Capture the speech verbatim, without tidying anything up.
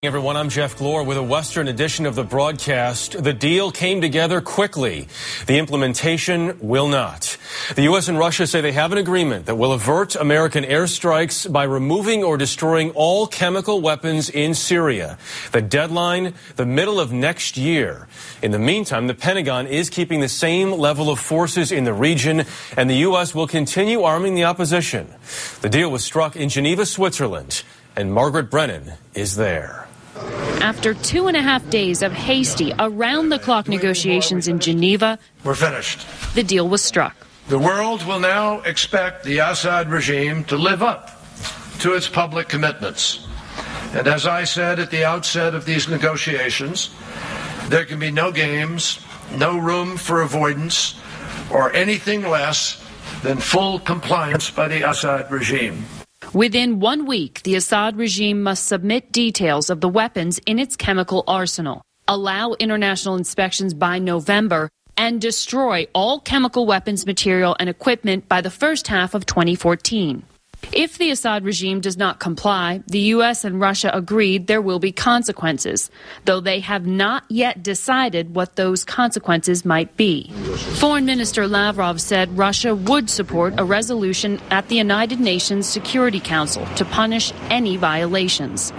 Everyone, I'm Jeff Glor with a Western edition of the broadcast. The deal came together quickly. The implementation will not. The U S and Russia say they have an agreement that will avert American airstrikes by removing or destroying all chemical weapons in Syria. The deadline, the middle of next year. In the meantime, the Pentagon is keeping the same level of forces in the region, and the U S will continue arming the opposition. The deal was struck in Geneva, Switzerland, and Margaret Brennan is there. After two and a half days of hasty, around-the-clock negotiations in Geneva, we're finished. The deal was struck. The world will now expect the Assad regime to live up to its public commitments. And as I said at the outset of these negotiations, there can be no games, no room for avoidance, or anything less than full compliance by the Assad regime. Within one week, the Assad regime must submit details of the weapons in its chemical arsenal, allow international inspections by November, and destroy all chemical weapons material and equipment by the first half of twenty fourteen. If the Assad regime does not comply, the U S and Russia agreed there will be consequences, though they have not yet decided what those consequences might be. Foreign Minister Lavrov said Russia would support a resolution at the United Nations Security Council to punish any violations.